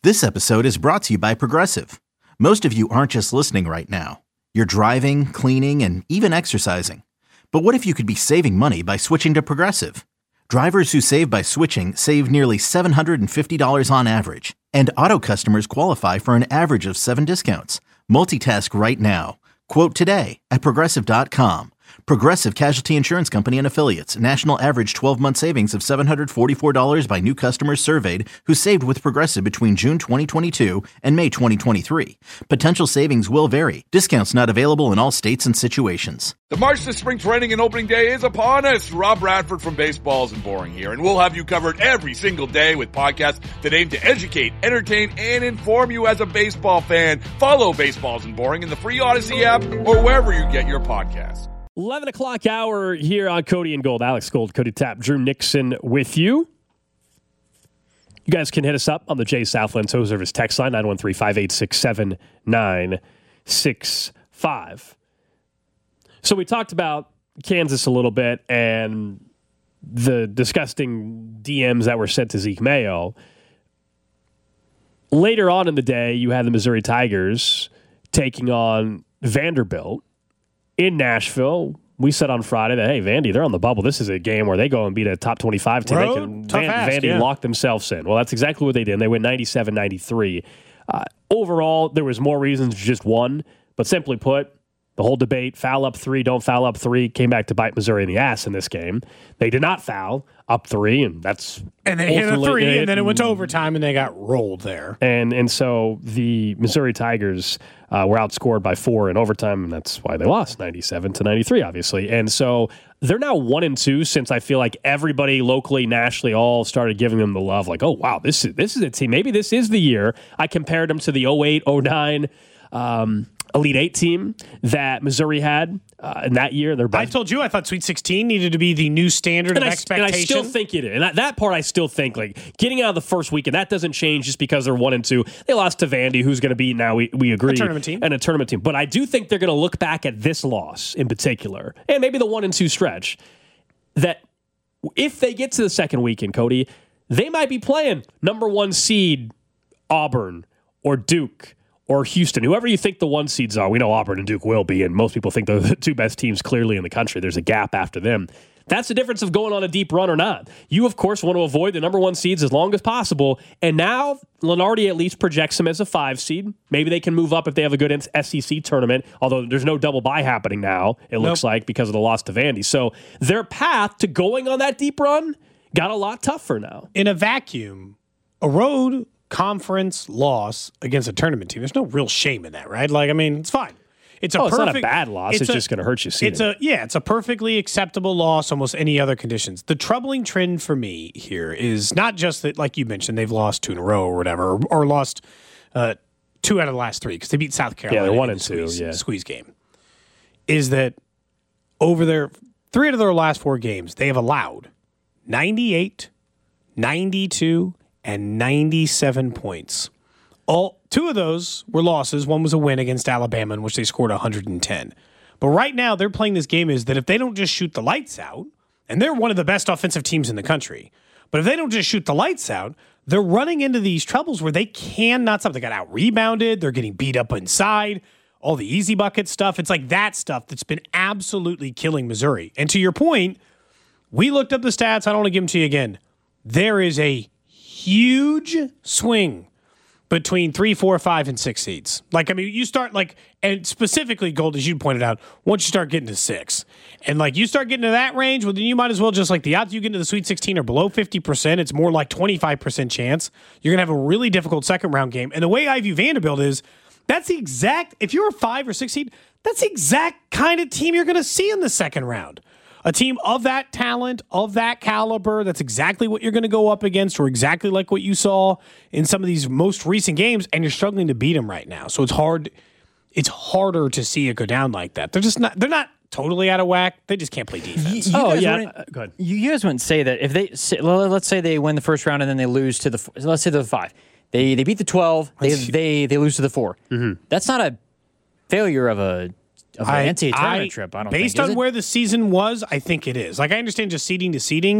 This episode is brought to you by Progressive. Most of you aren't just listening right now. You're driving, cleaning, and even exercising. But what if you could be saving money by switching to Progressive? Drivers who save by switching save nearly $750 on average. And auto customers qualify for an average of 7 discounts. Multitask right now. Quote today at Progressive.com. Progressive Casualty Insurance Company and Affiliates. National average 12-month savings of $744 by new customers surveyed who saved with Progressive between June 2022 and May 2023. Potential savings will vary. Discounts not available in all states and situations. The march to spring training and opening day is upon us. Rob Bradford from Baseballs and Boring here, and we'll have you covered every single day with podcasts that aim to educate, entertain, and inform you as a baseball fan. Follow Baseballs and Boring in the free Odyssey app or wherever you get your podcasts. 11 o'clock hour here on Cody and Gold. Alex Gold, Cody Tapp, Drew Nixon with you. You guys can hit us up on the Jay Southland Tow Service text line, 913-586-7965. So we talked about Kansas a little bit and the disgusting DMs that were sent to Zeke Mayo. Later on in the day, you had the Missouri Tigers taking on Vanderbilt. In Nashville, we said on Friday that, hey, Vandy, they're on the bubble. This is a game where they go and beat a top 25 team. Vandy locked themselves in. Well, that's exactly what they did. And they win 97-93. Overall, there was more reasons than just one. But simply put, the whole debate, foul up 3, don't foul up 3, came back to bite Missouri in the ass in this game. They did not foul up 3, and that's... And they hit a 3, and then it went to overtime, and they got rolled there. And so the Missouri Tigers were outscored by 4 in overtime, and that's why they lost 97-93, obviously. And so they're now 1-2 since I feel like everybody locally, nationally, all started giving them the love. Like, oh, wow, this is a team. Maybe this is the year. I compared them to the 08-09 Elite Eight team that Missouri had in that year. I told you I thought Sweet 16 needed to be the new standard of expectation. And I still think it is. And that part I still think, like, getting out of the first weekend, that doesn't change just because they're 1-2. They lost to Vandy, who's going to be, now we agree, a tournament team. And a tournament team. But I do think they're going to look back at this loss in particular, and maybe the 1-2 stretch, that if they get to the second weekend, Cody, they might be playing number 1 seed Auburn or Duke or Houston, whoever you think the 1 seeds are. We know Auburn and Duke will be, and most people think they're the 2 best teams clearly in the country. There's a gap after them. That's the difference of going on a deep run or not. You, of course, want to avoid the number 1 seeds as long as possible, and now Lenardi at least projects them as a 5 seed. Maybe they can move up if they have a good SEC tournament, although there's no double bye happening now, it looks like, because of the loss to Vandy. So their path to going on that deep run got a lot tougher now. In a vacuum, a road conference loss against a tournament team, there's no real shame in that, right? Like, I mean, it's fine. It's not a bad loss. It's just going to hurt you. It's a perfectly acceptable loss, almost any other conditions. The troubling trend for me here is not just that, like you mentioned, they've lost 2 in a row or whatever, or lost 2 out of the last 3 because they beat South Carolina. Yeah, they're 1-2. Squeeze game. Is that over their 3 out of their last 4 games, they have allowed 98, 92, and 97 points. 2 of those were losses. One was a win against Alabama, in which they scored 110. But right now, they're playing this game is that if they don't just shoot the lights out, and they're one of the best offensive teams in the country, but if they don't just shoot the lights out, they're running into these troubles where they cannot stop. They got out-rebounded. They're getting beat up inside. All the easy bucket stuff. It's like that stuff that's been absolutely killing Missouri. And to your point, we looked up the stats. I don't want to give them to you again. There is a huge swing between 3, 4, 5, and 6 seeds. Like, I mean, you start and specifically, Gold, as you pointed out, once you start getting to 6, and you start getting to that range, well, then you might as well just the odds you get into the Sweet 16 are below 50%. It's more like 25% chance. You're gonna have a really difficult second round game. And the way I view Vanderbilt is that's the exact. If you're a 5 or 6 seed, that's the exact kind of team you're gonna see in the second round. A team of that talent, of that caliber, that's exactly what you're going to go up against, or exactly like what you saw in some of these most recent games, and you're struggling to beat them right now. So it's hard. It's harder to see it go down like that. They're just not. They're not totally out of whack. They just can't play defense. Go ahead. You guys wouldn't say that if they, let's say they win the first round and then they lose to let's say the 5. They beat the 12. They lose to the 4. Mm-hmm. That's not a failure of an NCAA tournament trip. I don't think. Based on where the season was, I think it is. I understand just seeding to seeding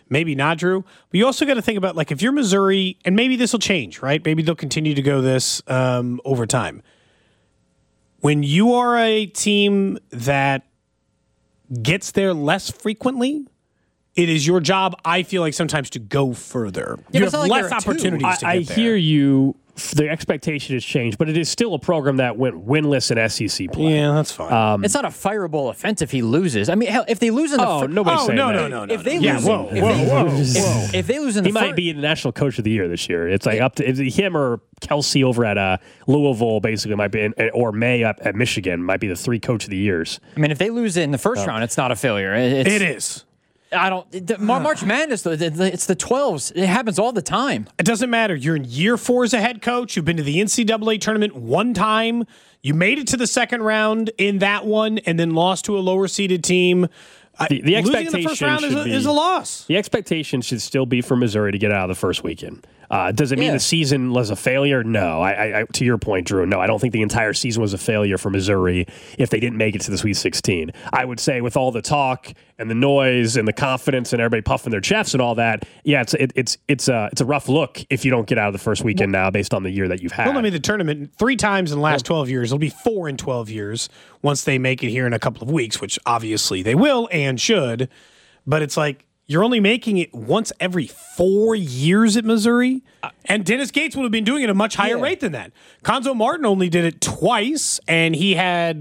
maybe not, Drew. But you also got to think about, like, if you're Missouri, and maybe this will change, right? Maybe they'll continue to go this over time. When you are a team that gets there less frequently, it is your job, I feel like, sometimes to go further. Yeah, you but have it's not like less you're at two. opportunities to get I there. hear you. The expectation has changed, but it is still a program that went winless in SEC play. Yeah, that's fine. It's not a fireable offense if he loses. I mean, hell, if they lose in the Oh, nobody's saying no, that. no. if they Yeah, lose, whoa, if whoa, they whoa, lose- whoa. if they lose in the He might be the national coach of the year this year. It's like up to him or Kelsey over at Louisville, basically, might be, or May up at Michigan, might be the 3 coach of the years. I mean, if they lose it in the first round, it's not a failure. It is. I don't. March Madness, though, it's the 12s. It happens all the time. It doesn't matter. You're in year 4 as a head coach. You've been to the NCAA tournament one time. You made it to the second round in that one and then lost to a lower seeded team. The Losing expectation in the first round should be, is a loss. The expectation should still be for Missouri to get out of the first weekend. Does it mean Yeah. the season was a failure? No. I to your point, Drew, no, I don't think the entire season was a failure for Missouri if they didn't make it to the Sweet 16. I would say with all the talk and the noise and the confidence and everybody puffing their chests and all that, yeah, it's a rough look if you don't get out of the first weekend now based on the year that you've had. Well, I mean, the tournament 3 times in the last 12 years. It'll be 4 in 12 years once they make it here in a couple of weeks, which obviously they will and should. But it's like, you're only making it once every 4 years at Missouri. And Dennis Gates would have been doing it at a much higher rate than that. Conzo Martin only did it twice, and he had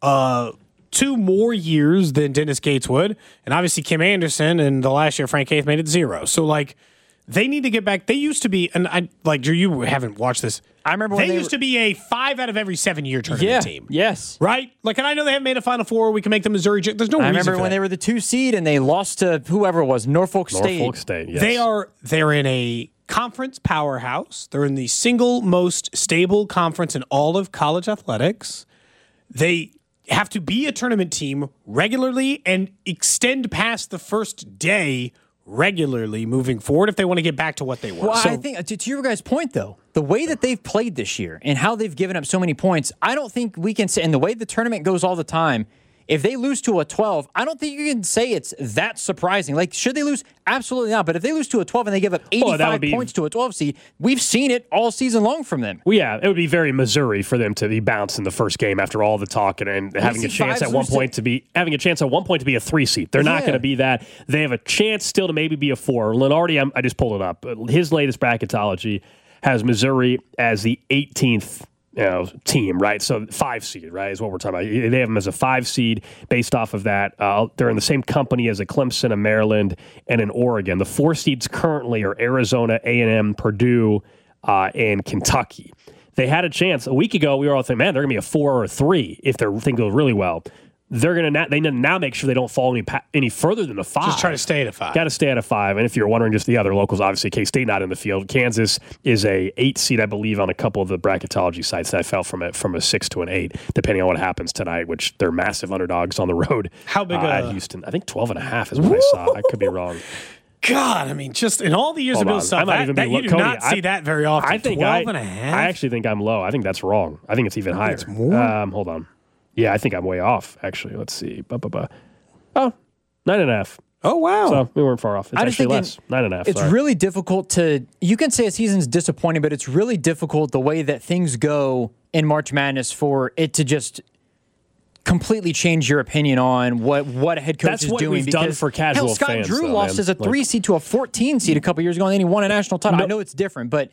2 more years than Dennis Gates would. And obviously Kim Anderson, and the last year Frank Haith made it 0. So, like, they need to get back. They used to be, and I like, Drew, you haven't watched this. I remember when they they used to be a 5 out of every 7 year tournament team. Yes. Right? Like, and I know they haven't made a Final Four. We can make the Missouri. There's no I reason remember for when that. they were the 2 seed and they lost to whoever it was, Norfolk State. Norfolk State, yes. They're in a conference powerhouse. They're in the single most stable conference in all of college athletics. They have to be a tournament team regularly and extend past the first day regularly moving forward if they want to get back to what they were. Well, So- I think to your guys' point, though, the way that they've played this year and how they've given up so many points, I don't think we can say, and the way the tournament goes all the time, if they lose to a 12, I don't think you can say it's that surprising. Like, should they lose? Absolutely not. But if they lose to a 12 and they give up 85 points to a 12 seed, we've seen it all season long from them. Well, yeah, it would be very Missouri for them to be bounced in the first game after all the talk and having a chance at one point to be a 3 seed. They're not going to be that. They have a chance still to maybe be a 4. Lenardi, I just pulled it up. His latest bracketology has Missouri as the 18th team, right? So 5 seed, right, is what we're talking about. They have them as a 5 seed based off of that. They're in the same company as a Clemson, a Maryland, and an Oregon. The 4 seeds currently are Arizona, A&M, Purdue, and Kentucky. They had a chance. A week ago, we were all thinking, man, they're going to be a 4 or a 3 if their thing goes really well. They're going to now make sure they don't fall any further than a 5. just try to stay at a 5. Got to stay at a 5. And if you're wondering, just the other locals, obviously K-State not in the field. Kansas is a 8 seed, I believe, on a couple of the bracketology sites that fell from a 6 to an 8, depending on what happens tonight, which they're massive underdogs on the road. How big at Houston? I think 12.5 is what I saw. I could be wrong. God, I mean, just in all the years of Bill Self, you do not see that very often. I think 12.5? I actually think I'm low. I think that's wrong. I think it's even higher. It's more? Hold on. Yeah, I think I'm way off, actually. Let's see. Oh, 9.5. Oh, wow. So we weren't far off. It's I just actually think less. 9.5. It's sorry. really difficult to. You can say a season's disappointing, but it's really difficult the way that things go in March Madness for it to just completely change your opinion on what a head coach That's is what doing. we've done because, for casual hell, Scott fans, Drew though, lost man. as a 3 seed to a 14 seed a couple years ago, and then he won a national title. I know it's different, but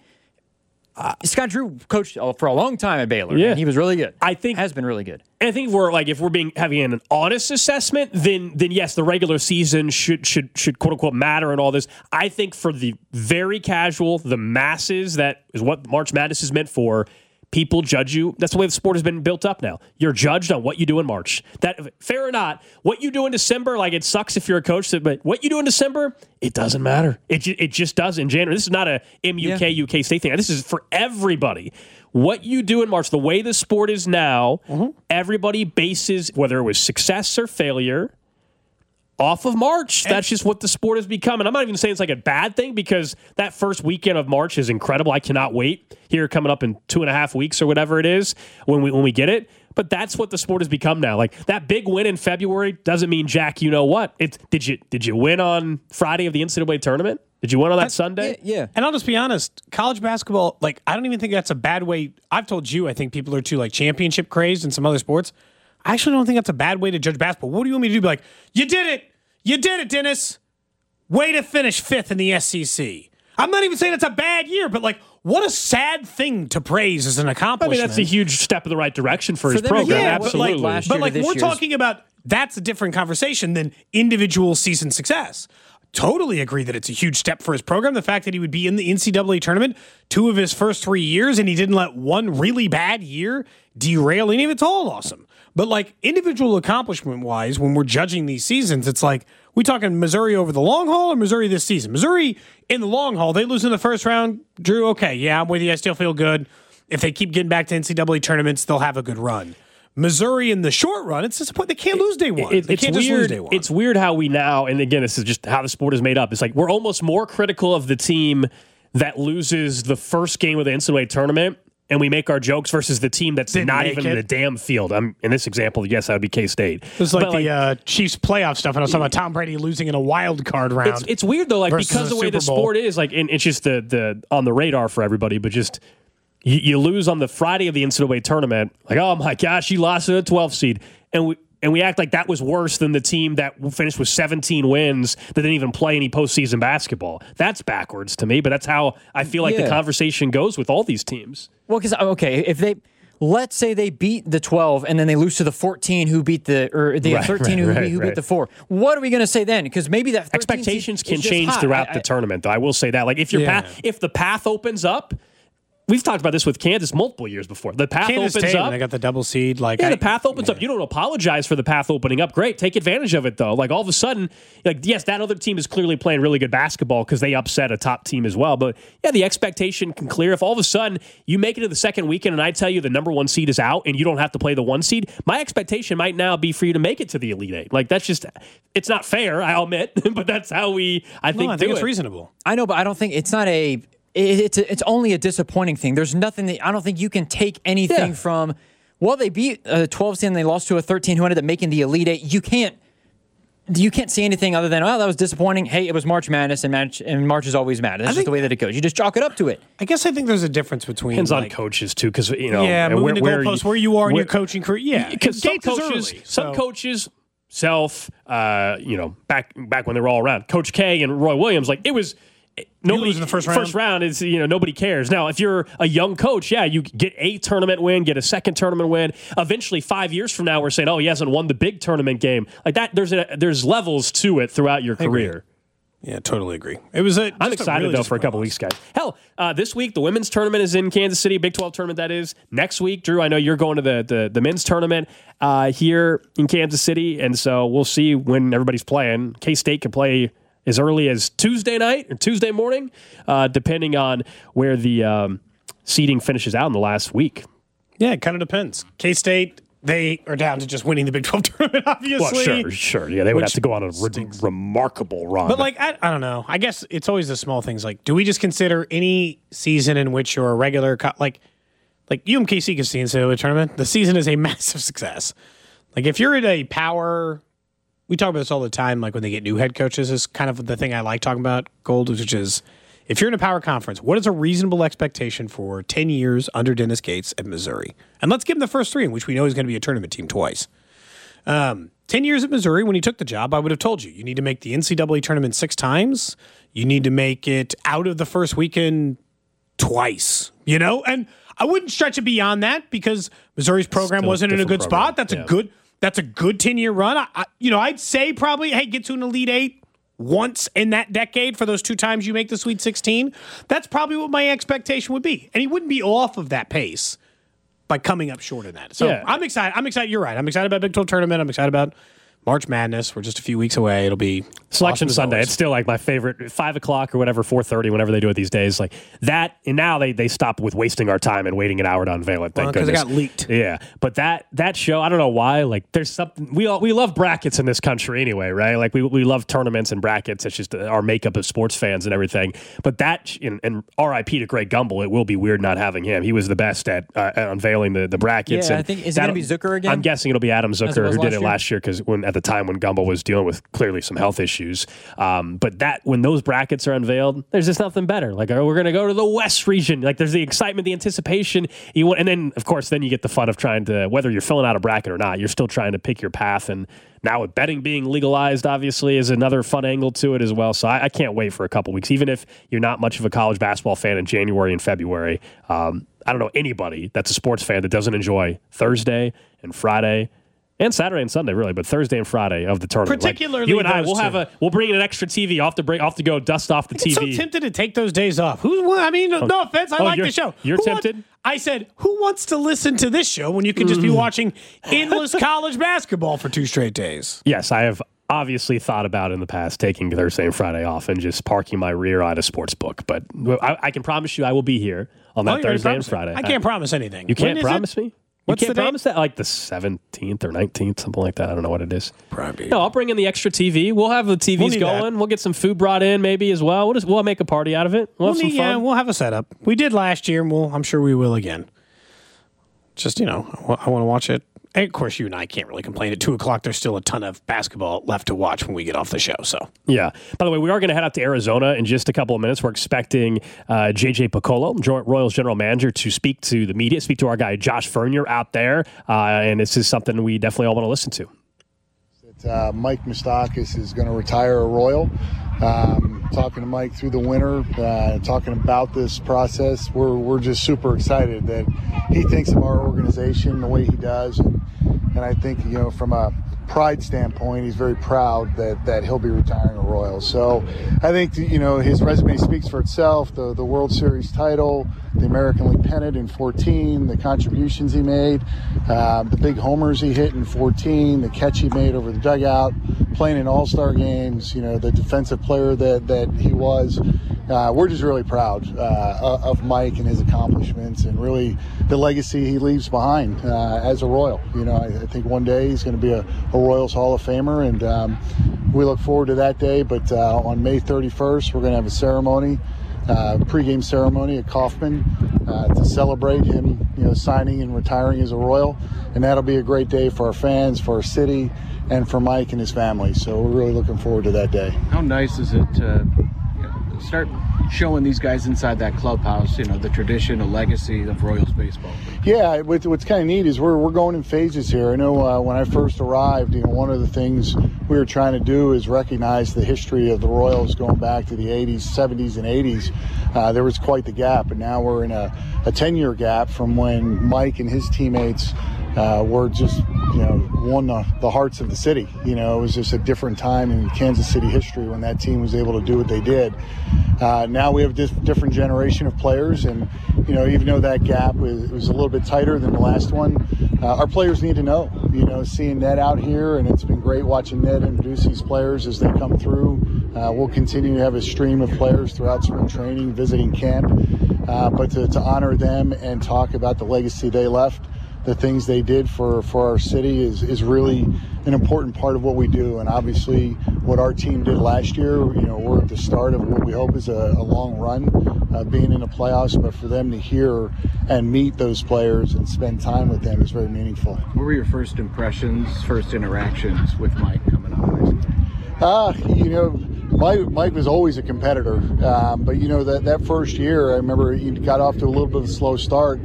Scott Drew coached for a long time at Baylor. Yeah. And he was really good. I think has been really good. And I think if we're having an honest assessment, then yes, the regular season should quote unquote matter and all this. I think for the very casual, the masses, that is what March Madness is meant for. People judge you. That's the way the sport has been built up now. You're judged on what you do in March. That, fair or not, what you do in December, like, it sucks if you're a coach, but what you do in December, it doesn't matter. It just does in January. This is not a MUK, UK State thing. This is for everybody. What you do in March, the way the sport is now, everybody bases, whether it was success or failure, off of March. That's just what the sport has become. And I'm not even saying it's like a bad thing, because that first weekend of March is incredible. I cannot wait here coming up in 2.5 weeks or whatever it is when we get it. But that's what the sport has become now. Like that big win in February doesn't mean jack. You know what? Did you win on Friday of the NCAA tournament? Did you win on that Sunday? Yeah. And I'll just be honest, college basketball, like, I don't even think that's a bad way. I've told you, I think people are too, like, championship crazed in some other sports. I actually don't think that's a bad way to judge basketball. What do you want me to do? Be like, you did it. You did it, Dennis. Way to finish 5th in the SEC. I'm not even saying it's a bad year, but, like, what a sad thing to praise as an accomplishment. I mean, that's a huge step in the right direction for his program. Yeah, absolutely. But we're talking about, that's a different conversation than individual season success. Totally agree that it's a huge step for his program. The fact that he would be in the NCAA tournament 2 of his first 3 years and he didn't let one really bad year derail any of it's all awesome. But like individual accomplishment wise, when we're judging these seasons, it's like, we talking Missouri over the long haul or Missouri this season? Missouri in the long haul, they lose in the first round. Drew, okay, yeah, I'm with you. I still feel good. If they keep getting back to NCAA tournaments, they'll have a good run. Missouri in the short run, it's disappointing. They can't lose day one. They can't just lose day one. It's weird how we now, and again, this is just how the sport is made up. It's like we're almost more critical of the team that loses the first game of the NCAA tournament, and we make our jokes versus the team that's not even in the damn field. In this example, yes, that would be K-State. It's like the Chiefs playoff stuff, and I was talking about Tom Brady losing in a wild card round. It's weird, though, like because the way the sport is, like, and it's just the on the radar for everybody, but just you lose on the Friday of the NCAA tournament, like, oh my gosh, you lost to a 12 seed. And we act like that was worse than the team that finished with 17 wins that didn't even play any postseason basketball. That's backwards to me, but that's how I feel like the conversation goes with all these teams. Well, because, okay, if let's say they beat the 12 and then they lose to the 14 who beat the 13 who beat the 4. What are we going to say then? Because maybe that expectations can change throughout the tournament, though. I will say that. Like if the path opens up, we've talked about this with Kansas multiple years before. The path opens up. They got the double seed. The path opens up. You don't apologize for the path opening up. Great. Take advantage of it, though. Like, all of a sudden, like, yes, that other team is clearly playing really good basketball because they upset a top team as well. But, yeah, the expectation can clear. If all of a sudden you make it to the second weekend and I tell you the number 1 seed is out and you don't have to play the 1 seed, my expectation might now be for you to make it to the Elite Eight. Like, that's just, it's not fair, I'll admit, but that's how I think it's reasonable. I know, but I don't think it's not a... It's only a disappointing thing. There's nothing that I don't think you can take anything from. Well, they beat a 12 seed and they lost to a 13 who ended up making the Elite Eight. You can't say anything other than, well, that was disappointing. Hey, it was March Madness, and March is always mad. That's just the way that it goes. You just chalk it up to it. I guess I think there's a difference between depends on coaches too, because moving the goalposts where you are in your coaching career. Yeah, because some coaches. Back when they were all around, Coach K and Roy Williams, like it was. Nobody in the first round is nobody cares. Now, if you're a young coach, you get a tournament win, get a second tournament win. Eventually, 5 years from now, we're saying, oh, he hasn't won the big tournament game like that. There's levels to it throughout your career. Yeah, totally agree. I'm excited though for a couple weeks, guys. Hell, this week the women's tournament is in Kansas City, Big 12 tournament that is. Next week, Drew, I know you're going to the men's tournament here in Kansas City, and so we'll see when everybody's playing. K-State can play as early as Tuesday night or Tuesday morning, depending on where the seeding finishes out in the last week. Yeah, it kind of depends. K-State, they are down to just winning the Big 12 tournament, obviously. Well, sure. Yeah, they would have to go on a remarkable run. But, like, I don't know. I guess it's always the small things. Like, do we just consider any season in which you're a regular like UMKC can see in the NCAA tournament, the season is a massive success. Like, if you're at a power... We talk about this all the time, like when they get new head coaches is kind of the thing I like talking about, Gold, which is if you're in a power conference, what is a reasonable expectation for 10 years under Dennis Gates at Missouri? And let's give him the first 3, in which we know he's going to be a tournament team twice. 10 years at Missouri, when he took the job, I would have told you need to make the NCAA tournament 6 times. You need to make it out of the first weekend twice, And I wouldn't stretch it beyond that because Missouri's program wasn't in a good spot. That's a good 10-year run. I'd say probably, hey, get to an Elite Eight once in that decade for those 2 times you make the Sweet 16. That's probably what my expectation would be. And he wouldn't be off of that pace by coming up short of that. So I'm excited. You're right. I'm excited about Big 12 tournament. I'm excited about March Madness. We're just a few weeks away. It'll be Selection awesome Sunday. always. It's still like my favorite, 5 o'clock or whatever, 4:30, whenever they do it these days. Like that, and now they stop with wasting our time and waiting an hour to unveil it. Thank because goodness. it got leaked. Yeah, but that show, I don't know why. Like, there's something we love brackets in this country anyway, right? Like we love tournaments and brackets. It's just our makeup of sports fans and everything. But that and R.I.P. to Greg Gumbel. It will be weird not having him. He was the best at unveiling the brackets. Yeah, and I think is it going to be Zucker again? I'm guessing it'll be Adam Zucker who did it last year because at the time when Gumbel was dealing with clearly some health issues. But when those brackets are unveiled, there's just nothing better. Like, we're going to go to the West region. Like, there's the excitement, the anticipation. And then, of course, then you get the fun of trying to, whether you're filling out a bracket or not, you're still trying to pick your path. And now with betting being legalized, obviously, is another fun angle to it as well. So I can't wait for a couple weeks. Even if you're not much of a college basketball fan in January and February, I don't know anybody that's a sports fan that doesn't enjoy Thursday and Friday and Saturday and Sunday, really, but Thursday and Friday of the tournament. Particularly, like you and I, those we'll bring in an extra TV off to go dust off the TV. I'm so tempted to take those days off. No offense, I like the show. You're tempted? I said, who wants to listen to this show when you can just be watching endless college basketball for 2 straight days? Yes, I have obviously thought about in the past taking Thursday and Friday off and just parking my rear on a sports book. But I can promise you I will be here on that Thursday and Friday. I can't promise anything. You can't promise me? What's you can't the date? promise that? Like the 17th or 19th, something like that. I don't know what it is. Probably. No, I'll bring in the extra TV. We'll have the TVs need going. that. We'll get some food brought in maybe as well. We'll make a party out of it. We'll have some fun. Yeah, we'll have a setup. We did last year, and I'm sure we will again. Just, I want to watch it. And of course, you and I can't really complain. At 2 o'clock, there's still a ton of basketball left to watch when we get off the show. So yeah. By the way, we are going to head out to Arizona in just a couple of minutes. We're expecting JJ Picollo, Royals general manager, to speak to the media, speak to our guy Josh Fernier out there. And this is something we definitely all want to listen to. Mike Moustakas is going to retire a Royal. Talking to Mike through the winter, talking about this process, we're just super excited that he thinks of our organization the way he does, and I think from a pride standpoint, he's very proud that he'll be retiring a Royal. So I think his resume speaks for itself. The World Series title, the American League pennant in 14, the contributions he made, the big homers he hit in 14, the catch he made over the dugout, playing in all-star games, the defensive player that he was. We're just really proud of Mike and his accomplishments and really the legacy he leaves behind as a Royal. I think one day he's going to be a Royals Hall of Famer, and we look forward to that day. But on May 31st, we're going to have a ceremony, pregame ceremony at Kauffman to celebrate him, signing and retiring as a Royal, and that'll be a great day for our fans, for our city, and for Mike and his family. So we're really looking forward to that day. How nice is it to start showing these guys inside that clubhouse, the tradition, the legacy of Royals baseball? Yeah, what's kind of neat is we're going in phases here. I know when I first arrived, one of the things we were trying to do is recognize the history of the Royals going back to the 80s, 70s, and 80s. There was quite the gap, and now we're in a 10-year gap from when Mike and his teammates were just, won the hearts of the city. It was just a different time in Kansas City history when that team was able to do what they did. Now we have a different generation of players, and even though that gap was a little bit tighter than the last one, our players need to know. Seeing Ned out here, and it's been great watching Ned introduce these players as they come through. We'll continue to have a stream of players throughout spring training, visiting camp, but to honor them and talk about the legacy they left, the things they did for our city is really an important part of what we do. And obviously what our team did last year, we're at the start of what we hope is a long run, being in the playoffs, but for them to hear and meet those players and spend time with them is very meaningful. What were your first impressions, first interactions with Mike coming out of high school? Mike was always a competitor, but that first year, I remember he got off to a little bit of a slow start.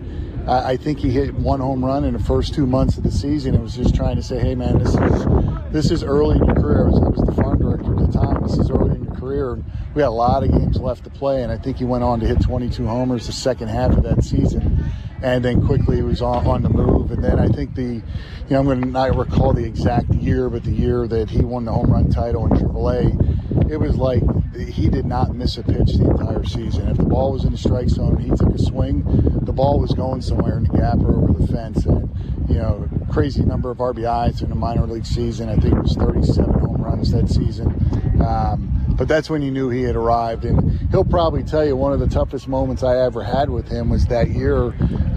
I think he hit 1 home run in the first 2 months of the season. It was just trying to say, hey man, this is early in your career. I was the farm director at the time. This is early in your career. And we had a lot of games left to play, and I think he went on to hit 22 homers the second half of that season. And then quickly he was on the move. And then I think I'm going to not recall the exact year, but the year that he won the home run title in AAA, it was like he did not miss a pitch the entire season. If the ball was in the strike zone and he took a swing, the ball was going somewhere in the gap or over the fence. And, crazy number of RBIs in a minor league season. I think it was 37 home runs that season. But that's when you knew he had arrived. And he'll probably tell you one of the toughest moments I ever had with him was that year.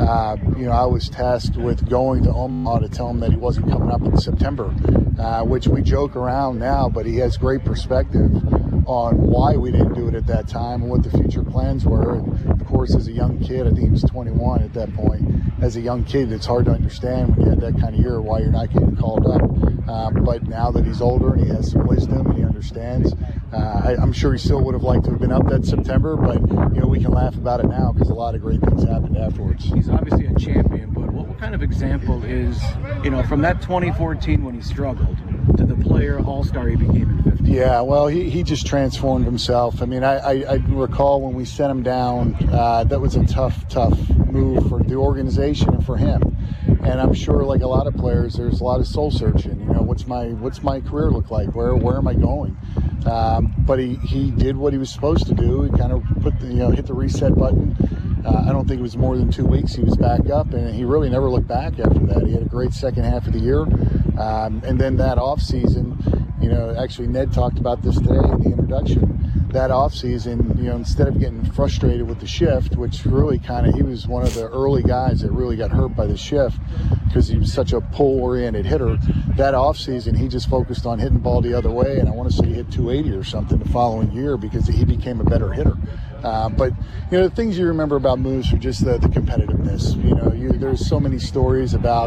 I was tasked with going to Omaha to tell him that he wasn't coming up in September, which we joke around now, but he has great perspective on why we didn't do it at that time and what the future plans were. And of course, as a young kid, I think he was 21 at that point. As a young kid, it's hard to understand when you had that kind of year why you're not getting called up. But now that he's older and he has some wisdom and he understands, I'm sure he still would have liked to have been up that September, but we can laugh about it now because a lot of great things happened afterwards. He's obviously a champion, but what kind of example is, from that 2014 when he struggled to the player all-star he became in 15? Yeah, well, he just transformed himself. I mean, I recall when we sent him down, that was a tough move for the organization and for him. And I'm sure, like a lot of players, there's a lot of soul searching. What's my career look like? Where am I going? But he did what he was supposed to do. He kind of hit the reset button. I don't think it was more than 2 weeks he was back up, and he really never looked back after that. He had a great second half of the year. And then that off season, actually Ned talked about this today in the introduction. That offseason, instead of getting frustrated with the shift, which really he was one of the early guys that really got hurt by the shift because he was such a pull-oriented hitter. That offseason, he just focused on hitting the ball the other way, and I want to say he hit 280 or something the following year because he became a better hitter. But the things you remember about Moose are just the competitiveness. There's so many stories about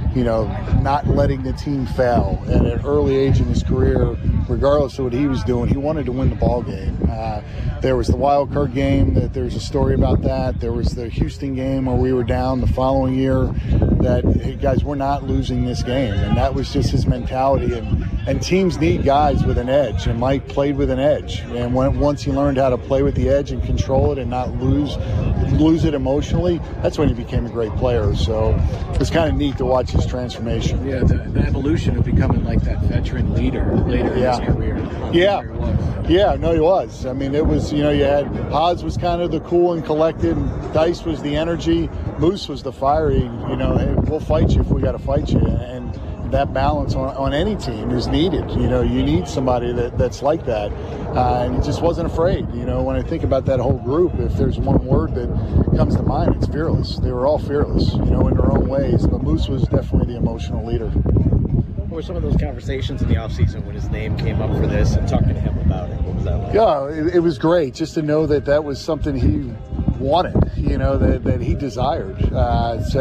not letting the team fail. At an early age in his career, regardless of what he was doing, he wanted to win the ball game. There was the wild card game. There's a story about that. There was the Houston game where we were down the following year. That, hey, guys, we're not losing this game, and that was just his mentality. And teams need guys with an edge, and Mike played with an edge. And once he learned how to play with the edge and control it and not lose it emotionally, that's when he became a great player. So it's kind of neat to watch his transformation. Yeah, the evolution of becoming like that veteran leader later in his career. Yeah, no, he was. I mean, it was, you had Haas was kind of the cool and collected, and Dice was the energy, Moose was the fiery, hey, we'll fight you if we got to fight you. And that balance on any team is needed. You need somebody that's like that. And he just wasn't afraid. When I think about that whole group, if there's one word that comes to mind, it's fearless. They were all fearless, in their own ways. But Moose was definitely the emotional leader. What were some of those conversations in the offseason when his name came up for this and talking to him about it? What was that like? Yeah, it was great just to know that was something he wanted, that he desired. It's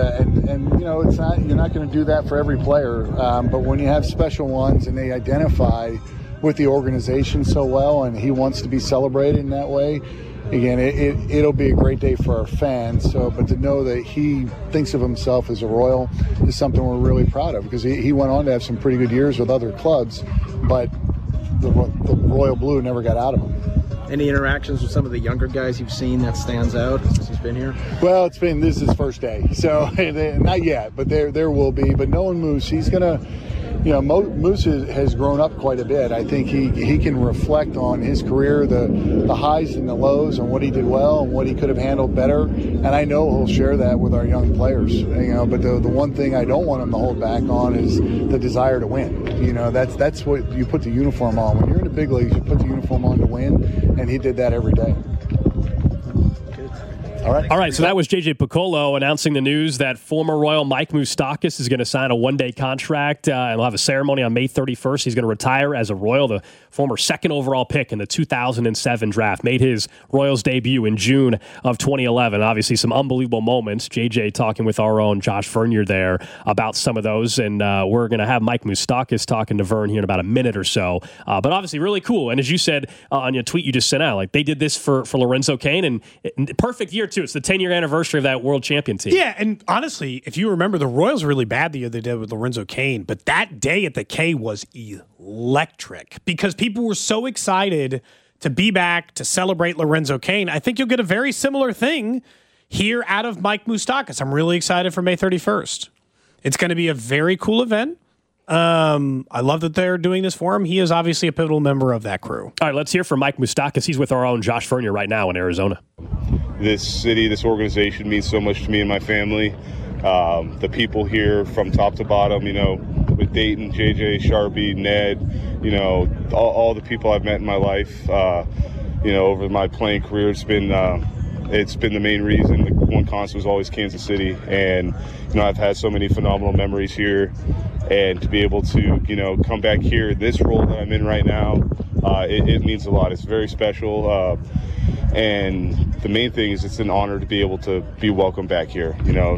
not, you're not going to do that for every player, but when you have special ones and they identify with the organization so well and he wants to be celebrated in that way, again, it'll be a great day for our fans. But to know that he thinks of himself as a Royal is something we're really proud of because he went on to have some pretty good years with other clubs, but the Royal Blue never got out of him. Any interactions with some of the younger guys you've seen that stands out since he's been here? Well, this is his first day, so not yet, but there will be. But knowing Moose, he's gonna, Moose has grown up quite a bit. I think he can reflect on his career, the highs and the lows, and what he did well and what he could have handled better. And I know he'll share that with our young players. But the one thing I don't want him to hold back on is the desire to win. That's what you put the uniform on. When you're in the big leagues, you put the uniform on to win, and he did that every day. All right. So that was JJ Picollo announcing the news that former Royal Mike Moustakas is going to sign a one-day contract, and he'll have a ceremony on May 31st. He's going to retire as a Royal, the former second overall pick in the 2007 draft. Made his Royals debut in June of 2011. Obviously, some unbelievable moments. JJ talking with our own Josh Vernier there about some of those, and we're going to have Mike Moustakas talking to Vern here in about a minute or so. But obviously, really cool. And as you said on your tweet you just sent out, like they did this for Lorenzo Cain, and perfect year too. It's the 10-year anniversary of that world champion team. Yeah, and honestly, if you remember, the Royals were really bad the year they did with Lorenzo Cain, but that day at the K was electric because people were so excited to be back to celebrate Lorenzo Cain. I think you'll get a very similar thing here out of Mike Moustakas. I'm really excited for May 31st. It's going to be a very cool event. I love that they're doing this for him. He is obviously a pivotal member of that crew. All right, let's hear from Mike Moustakas. He's with our own Josh Vernier right now in Arizona. This city, this organization means so much to me and my family. The people here from top to bottom, with Dayton, JJ, Sharpie, Ned, all the people I've met in my life, over my playing career, it's been the main reason. The one constant was always Kansas City. And, I've had so many phenomenal memories here. And to be able to, come back here, this role that I'm in right now, it means a lot. It's very special. And the main thing is it's an honor to be able to be welcomed back here.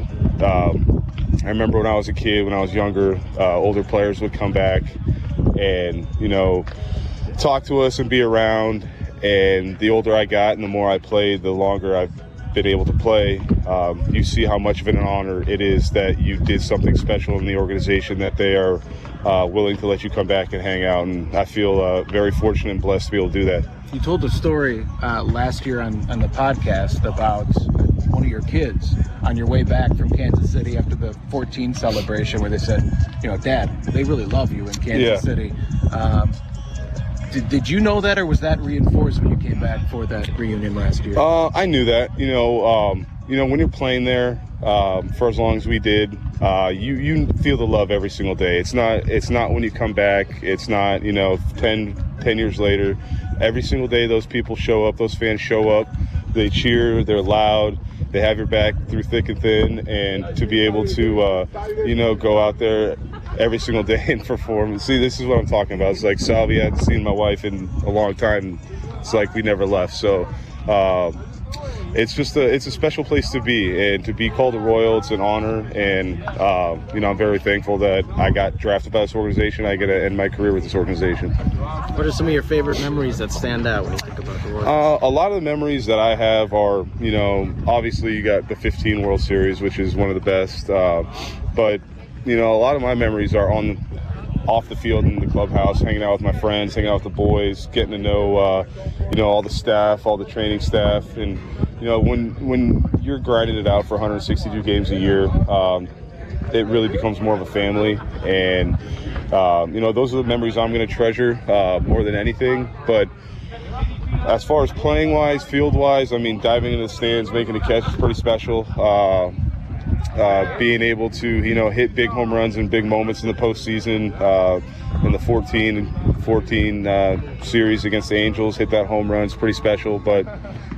I remember when I was a kid, when I was younger, older players would come back and, talk to us and be around. And the older I got and the more I played, the longer I've been able to play. You see how much of an honor it is that you did something special in the organization, that they are willing to let you come back and hang out. And I feel very fortunate and blessed to be able to do that. You told a story last year on the podcast about one of your kids on your way back from Kansas City after the 14 celebration, where they said, Dad, they really love you in Kansas City. Did you know that, or was that reinforced when you came back for that reunion last year? I knew that. When you're playing there for as long as we did, you feel the love every single day. It's not when you come back. It's not 10 years later. Every single day, those people show up. Those fans show up. They cheer. They're loud. They have your back through thick and thin. And to be able to go out there every single day and perform. See, this is what I'm talking about. It's like Salvi, I hadn't seen my wife in a long time. It's like we never left. So it's a special place to be, and to be called a Royal, it's an honor. And I'm very thankful that I got drafted by this organization. I get to end my career with this organization. What are some of your favorite memories that stand out when you think about the Royals? A lot of the memories that I have are, obviously you got the 15 World Series, which is one of the best. But a lot of my memories are off the field in the clubhouse, hanging out with my friends, hanging out with the boys, getting to know, all the staff, all the training staff. And, when you're grinding it out for 162 games a year, it really becomes more of a family. And, those are the memories I'm going to treasure more than anything. But as far as playing-wise, field-wise, diving into the stands, making a catch is pretty special. Being able to, hit big home runs and big moments in the postseason, in the 14 series against the Angels, hit that home run is pretty special. But,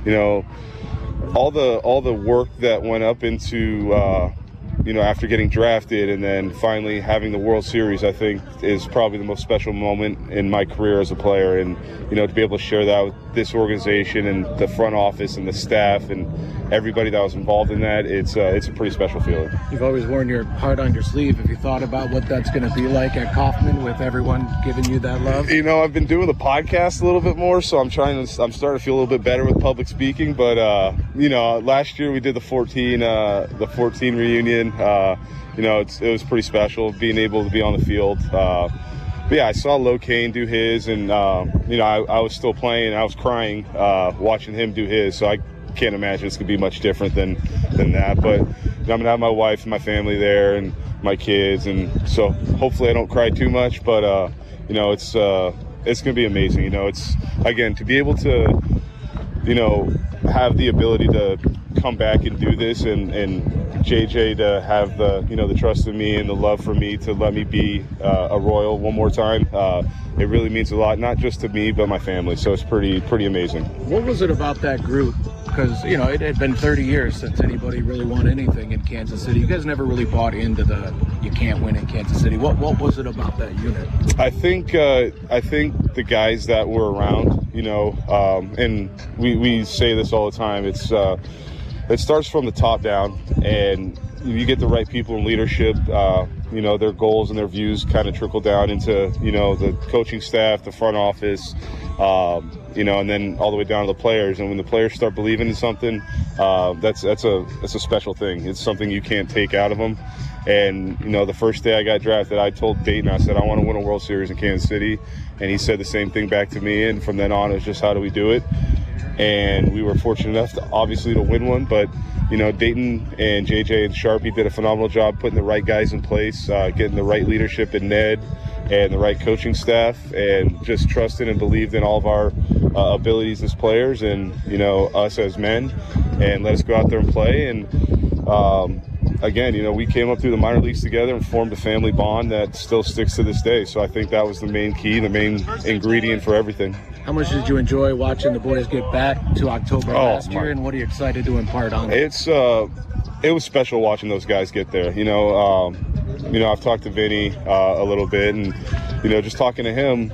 all the work that went up into, after getting drafted and then finally having the World Series, I think is probably the most special moment in my career as a player. And, to be able to share that with this organization and the front office and the staff and everybody that was involved in that, it's a pretty special feeling. You've always worn your heart on your sleeve. Have you thought about what that's going to be like at Kauffman with everyone giving you that love? I've been doing the podcast a little bit more, so I'm starting to feel a little bit better with public speaking. But last year we did the 14 reunion. It was pretty special being able to be on the field. But yeah, I saw Locaine do his, and I was still playing. I was crying watching him do his, so I can't imagine it's gonna be much different than that. But I'm gonna have my wife and my family there and my kids, and so hopefully I don't cry too much. But it's gonna be amazing. It's, again, to be able to have the ability to come back and do this, and JJ to have the trust in me and the love for me to let me be a Royal one more time. It really means a lot, not just to me but my family. So it's pretty amazing. What was it about that group? Because it had been 30 years since anybody really won anything in Kansas City. You guys never really bought into the you can't win in Kansas City. What was it about that unit? I think the guys that were around, and we say this all the time. It starts from the top down, and you get the right people in leadership. Their goals and their views kind of trickle down into the coaching staff, the front office, and then all the way down to the players. And when the players start believing in something, that's a special thing. It's something you can't take out of them. And the first day I got drafted, I told Dayton, I said, I want to win a World Series in Kansas City, and he said the same thing back to me. And from then on, it's just, how do we do it? and we were fortunate enough to obviously to win one. But Dayton and JJ and Sharpie did a phenomenal job putting the right guys in place, getting the right leadership in Ned and the right coaching staff, and just trusted and believed in all of our abilities as players and us as men, and let us go out there and play. And again, we came up through the minor leagues together and formed a family bond that still sticks to this day. So I think that was the main key, the main ingredient for everything. How much did you enjoy watching the boys get back to October last year, and what are you excited to impart on it? It was special watching those guys get there. I've talked to Vinny a little bit, and just talking to him,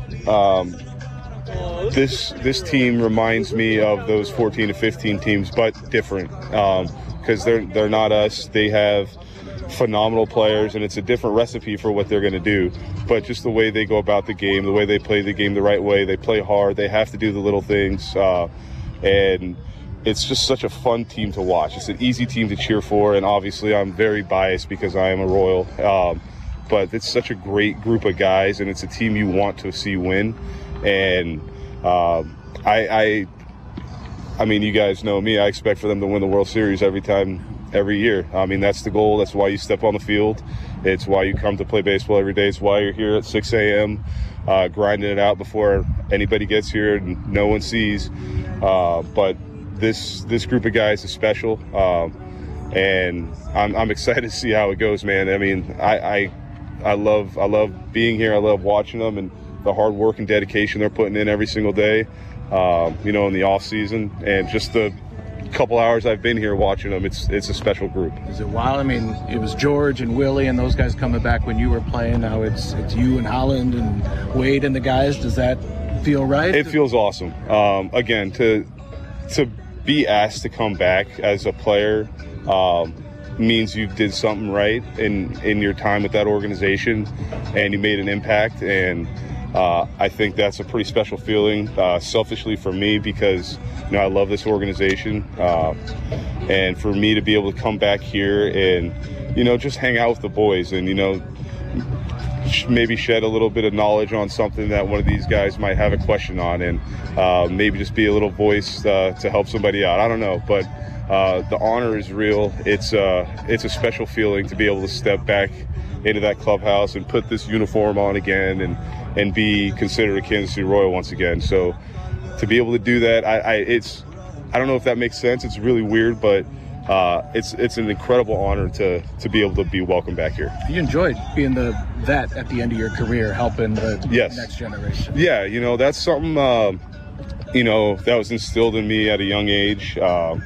this team reminds me of those 14 to 15 teams, but different, because they're not us. They have phenomenal players, and it's a different recipe for what they're going to do. But just the way they go about the game, the way they play the game the right way, they play hard, they have to do the little things, and it's just such a fun team to watch. It's an easy team to cheer for, and obviously I'm very biased because I am a Royal, but it's such a great group of guys, and it's a team you want to see win. And I mean, you guys know me, I expect for them to win the World Series every year. I mean, that's the goal. That's why you step on the field. It's why you come to play baseball every day. It's why you're here at 6 a.m. Grinding it out before anybody gets here and no one sees. But this group of guys is special, and I'm excited to see how it goes, man. I mean, I love being here. I love watching them and the hard work and dedication they're putting in every single day, in the off season, and just the couple hours I've been here watching them, it's a special group. Is it wild? I mean, it was George and Willie and those guys coming back when you were playing. Now it's you and Holland and Wade and the guys. Does that feel right? It feels awesome. Again, to be asked to come back as a player means you did something right in your time with that organization, and you made an impact. And I think that's a pretty special feeling, selfishly for me, because I love this organization, and for me to be able to come back here and just hang out with the boys and maybe shed a little bit of knowledge on something that one of these guys might have a question on, and maybe just be a little voice to help somebody out. I don't know, but the honor is real. It's a special feeling to be able to step back into that clubhouse and put this uniform on again and be considered a Kansas City Royal once again. So to be able to do that, I don't know if that makes sense. It's really weird, but it's an incredible honor to be able to be welcomed back here. You enjoyed being the vet at the end of your career, helping the next generation. Yeah, that's something that was instilled in me at a young age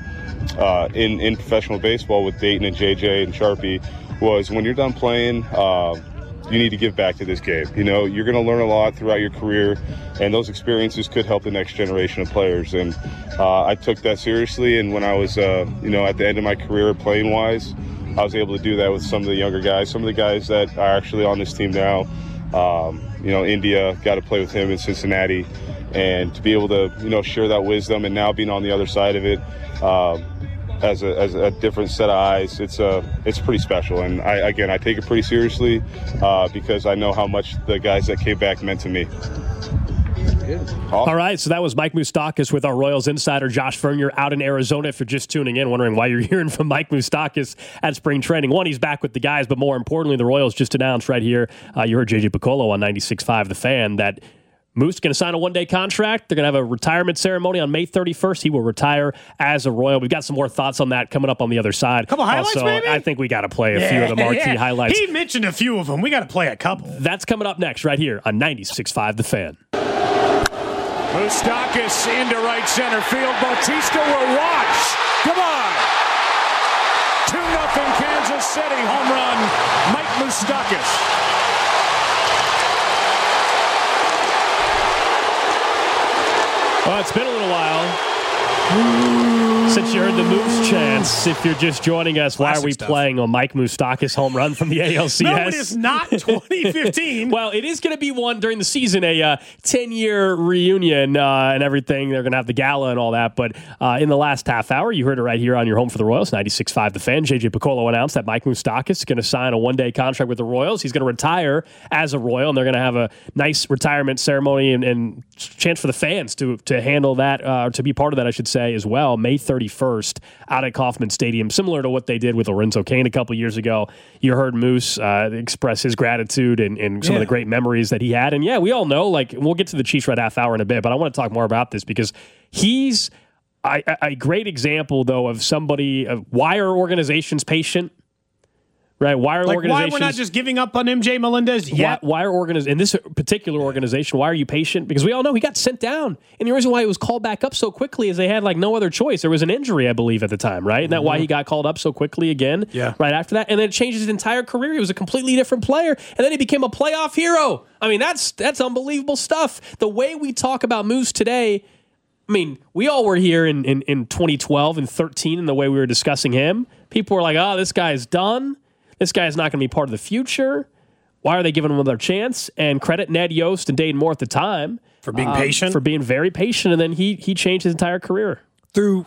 in professional baseball with Dayton and JJ and Sharpie, was when you're done playing, you need to give back to this game. You're going to learn a lot throughout your career, and those experiences could help the next generation of players. And I took that seriously, and when I was, at the end of my career playing wise, I was able to do that with some of the younger guys, some of the guys that are actually on this team now. India, got to play with him in Cincinnati, and to be able to, share that wisdom, and now being on the other side of it, as a different set of eyes, it's pretty special. And I take it pretty seriously because I know how much the guys that came back meant to me. Awesome. All right, so that was Mike Moustakas with our Royals insider, Josh Fernier, out in Arizona. If you're just tuning in, wondering why you're hearing from Mike Moustakas at spring training. One, he's back with the guys, but more importantly, the Royals just announced right here, you heard JJ Piccolo on 96.5 The Fan, that Moose is going to sign a one-day contract. They're going to have a retirement ceremony on May 31st. He will retire as a Royal. We've got some more thoughts on that coming up on the other side. Couple highlights, also, maybe? I think we got to play a few of the marquee highlights. He mentioned a few of them. We got to play a couple. That's coming up next right here on 96.5 The Fan. Moustakas into right center field. Bautista will watch. Come on. 2-0 Kansas City. Home run, Mike Moustakas. Well, it's been a little while Since you heard the Moose chants, if you're just joining us, why are we playing a Mike Moustakas home run from the ALCS? No, it is not 2015. Well, it is going to be one during the season, a 10-year reunion and everything. They're going to have the gala and all that. But in the last half hour, you heard it right here on your home for the Royals, 96.5 The Fan. JJ Picollo announced that Mike Moustakas is going to sign a one-day contract with the Royals. He's going to retire as a Royal, and they're going to have a nice retirement ceremony and chance for the fans to handle that, to be part of that, I should say, as well. May 31st out at Kauffman Stadium, similar to what they did with Lorenzo Cain a couple years ago. You heard Moose express his gratitude and some of the great memories that he had. And yeah, we all know, like, we'll get to the Chiefs right half hour in a bit, but I want to talk more about this because he's a great example, though, of somebody, why are organizations patient? Right, why are organizations? Why we're not just giving up on MJ Melendez yet? Why are organizations in this particular organization? Why are you patient? Because we all know he got sent down, and the reason why he was called back up so quickly is they had like no other choice. There was an injury, I believe, at the time, right? Isn't that why he got called up so quickly again? Yeah. Right after that, and then it changed his entire career. He was a completely different player, and then he became a playoff hero. I mean, that's unbelievable stuff. The way we talk about Moose today. I mean, we all were here in 2012 and 13, and the way we were discussing him, people were like, "Oh, this guy's done. This guy's not going to be part of the future. Why are they giving him another chance?" And credit Ned Yost and Dayton Moore at the time for being patient, for being very patient. And then he changed his entire career through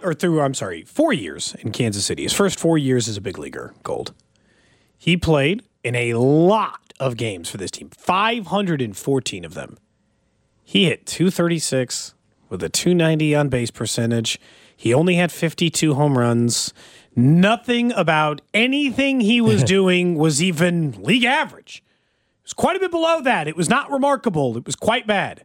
4 years in Kansas City. His first 4 years as a big leaguer, Gold. He played in a lot of games for this team, 514 of them. He hit .236 with a .290 on base percentage. He only had 52 home runs. Nothing about anything he was doing was even league average. It was quite a bit below that. It was not remarkable. It was quite bad.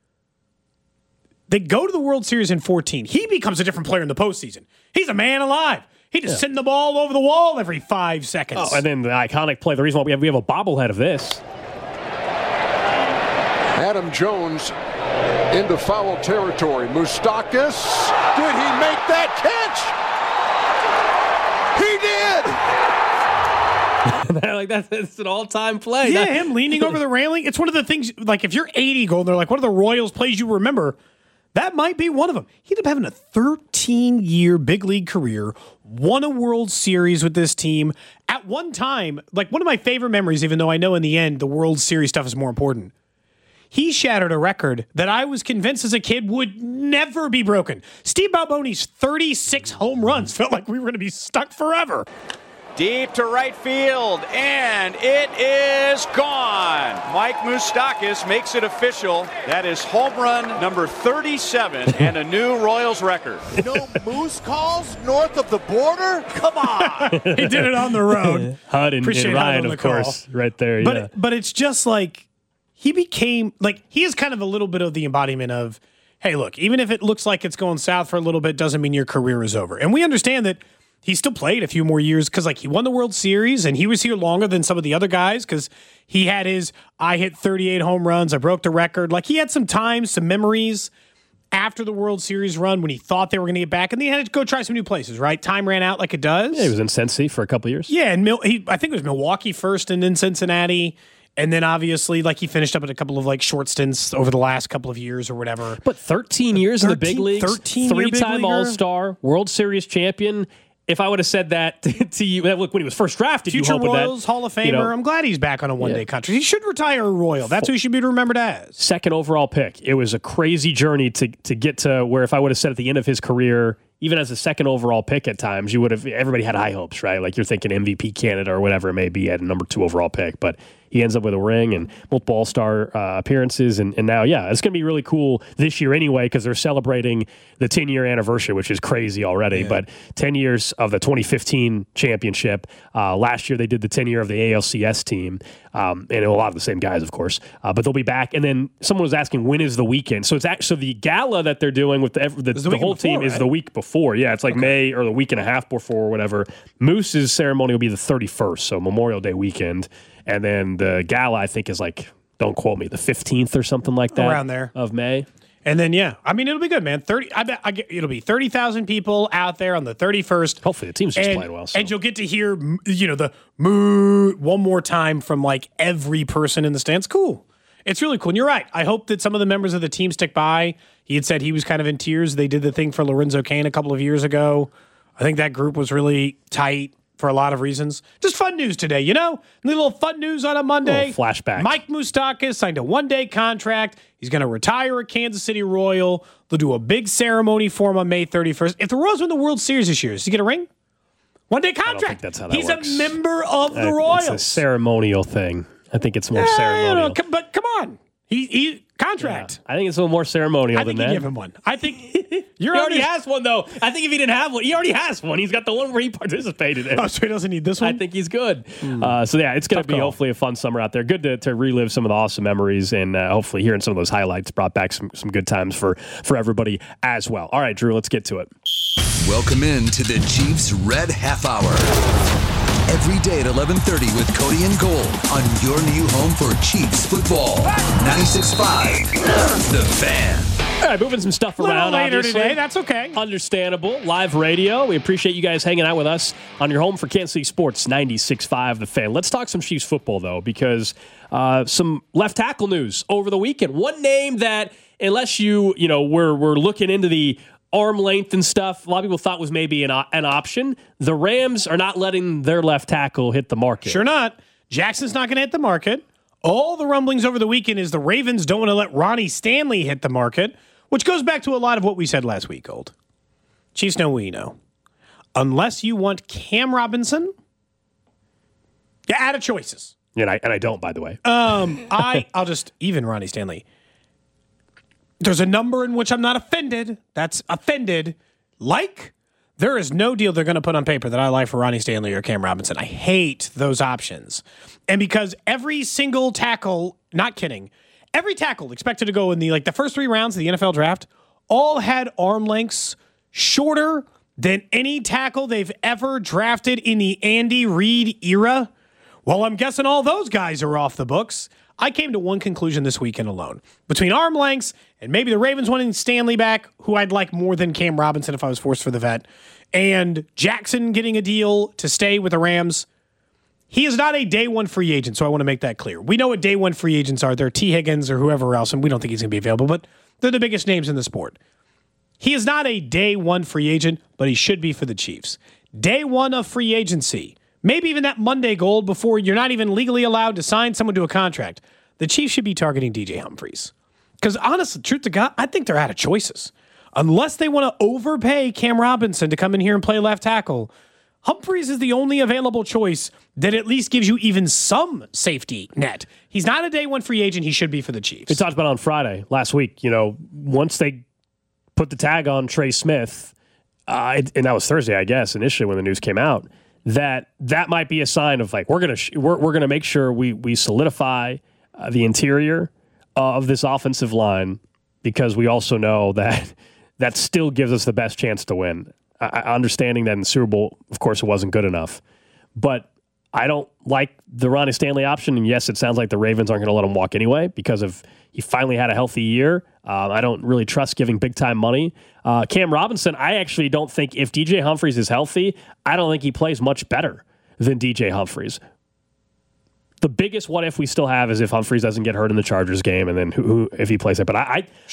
They go to the World Series in 14. He becomes a different player in the postseason. He's a man alive. He just sending the ball over the wall every 5 seconds. Oh, and then the iconic play. The reason why we have a bobblehead of this. Adam Jones into foul territory. Moustakas, did he make that catch? He did! Like that's an all-time play. Yeah, him leaning over the railing. It's one of the things, like, if you're 80 Gold, they're like, what are the Royals plays you remember? That might be one of them. He ended up having a 13-year big league career, won a World Series with this team. At one time, like, one of my favorite memories, even though I know in the end the World Series stuff is more important, he shattered a record that I was convinced as a kid would never be broken. Steve Balbone's 36 home runs felt like we were going to be stuck forever. Deep to right field, and it is gone. Mike Moustakas makes it official. That is home run number 37 and a new Royals record. No Moose calls north of the border? Come on. He did it on the road. Hud and Ryan, of course, right there. But it's just like, he became, like, he is kind of a little bit of the embodiment of, hey, look, even if it looks like it's going south for a little bit, doesn't mean your career is over. And we understand that he still played a few more years because, like, he won the World Series and he was here longer than some of the other guys because he had his, I hit 38 home runs, I broke the record. Like, he had some times, some memories after the World Series run when he thought they were going to get back, and then he had to go try some new places, right? Time ran out like it does. Yeah, he was in Cincy for a couple of years. Yeah, and I think it was Milwaukee first and then Cincinnati. And then obviously, like, he finished up at a couple of, like, short stints over the last couple of years or whatever. But 13 years in the big leagues, 13-year three-time All-Star, World Series champion. If I would have said that to you, look, when he was first drafted, future you hope Royals, that, Hall of Famer. I'm glad he's back on a one-day contract. He should retire a Royal. That's who he should be remembered as. Second overall pick. It was a crazy journey to get to where if I would have said at the end of his career, even as a second overall pick at times, everybody had high hopes, right? Like, you're thinking MVP candidate or whatever it may be at a number 2 overall pick, but he ends up with a ring and multiple All-Star appearances. And now, yeah, it's going to be really cool this year anyway because they're celebrating the 10-year anniversary, which is crazy already. Yeah. But 10 years of the 2015 championship. Last year they did the 10-year of the ALCS team. And a lot of the same guys, of course. But they'll be back. And then someone was asking, when is the weekend? So it's actually the gala that they're doing with the whole team is the week before. Yeah, it's like May or the week and a half before or whatever. Moose's ceremony will be the 31st, so Memorial Day weekend. And then the gala, I think, is like, don't quote me, the 15th or something like that. Around there. Of May. And then, yeah, I mean, it'll be good, man. It'll be 30,000 people out there on the 31st. Hopefully the team's just playing well. So. And you'll get to hear, the moo one more time from, like, every person in the stands. Cool. It's really cool. And you're right. I hope that some of the members of the team stick by. He had said he was kind of in tears. They did the thing for Lorenzo Cain a couple of years ago. I think that group was really tight for a lot of reasons. Just fun news today, you know? A little fun news on a Monday. Flashback. Mike Moustakas signed a one-day contract. He's going to retire a Kansas City Royal. They'll do a big ceremony for him on May 31st. If the Royals win the World Series this year, does he get a ring? One-day contract. I don't think that's how that He's works. a member of the Royals. It's a ceremorial thing. I think it's more ceremonial. But come on. He contract. Yeah, I think it's a little more ceremonial than I think that. You give him one. I think he already has one, though. I think if he didn't have one, he already has one. He's got the one where he participated in. Oh, so he doesn't need this one? I think he's good. So, yeah, it's going to be hopefully a fun summer out there. Good to relive some of the awesome memories and hopefully hearing some of those highlights brought back some good times for everybody as well. All right, Drew, let's get to it. Welcome in to the Chiefs Red Half Hour. Every day at 11:30 with Cody and Gold on your new home for Chiefs football. 96.5, The Fan. All right, moving some stuff around. Later obviously. today, that's okay. Understandable. Live radio. We appreciate you guys hanging out with us on your home for Kansas City Sports 96.5 The Fan. Let's talk some Chiefs football, though, because some left tackle news over the weekend. One name that, unless we're looking into the arm length and stuff, a lot of people thought was maybe an option. The Rams are not letting their left tackle hit the market. Sure not. Jackson's not going to hit the market. All the rumblings over the weekend is the Ravens don't want to let Ronnie Stanley hit the market, which goes back to a lot of what we said last week, Gold. Chiefs know what you know. Unless you want Cam Robinson, you're out of choices. And I don't, by the way. I'll just, even Ronnie Stanley. There's a number in which I'm not offended. That's offended. There is no deal they're going to put on paper that I like for Ronnie Stanley or Cam Robinson. I hate those options. And because every single tackle, not kidding, every tackle expected to go in the first 3 rounds of the NFL draft, all had arm lengths shorter than any tackle they've ever drafted in the Andy Reid era. Well, I'm guessing all those guys are off the books. I came to one conclusion this weekend alone. Between arm lengths and maybe the Ravens wanting Stanley back, who I'd like more than Cam Robinson if I was forced for the vet, and Jackson getting a deal to stay with the Rams, he is not a day one free agent, so I want to make that clear. We know what day one free agents are. They're T. Higgins or whoever else, and we don't think he's going to be available, but they're the biggest names in the sport. He is not a day one free agent, but he should be for the Chiefs. Day one of free agency, maybe even that Monday Gold before you're not even legally allowed to sign someone to a contract, the Chiefs should be targeting DJ Humphries. Because honestly, truth to God, I think they're out of choices. Unless they want to overpay Cam Robinson to come in here and play left tackle, Humphries is the only available choice that at least gives you even some safety net. He's not a day one free agent. He should be for the Chiefs. We talked about on Friday last week, once they put the tag on Trey Smith, and that was Thursday, I guess, initially when the news came out, that might be a sign of we're gonna make sure we solidify the interior of this offensive line, because we also know that still gives us the best chance to win. Understanding that in the Super Bowl, of course, it wasn't good enough. But I don't like the Ronnie Stanley option. And yes, it sounds like the Ravens aren't going to let him walk anyway because he finally had a healthy year. I don't really trust giving big-time money. Cam Robinson, I actually don't think, if DJ Humphries is healthy, I don't think he plays much better than DJ Humphries. The biggest what if we still have is if Humphries doesn't get hurt in the Chargers game, and then who if he plays it. But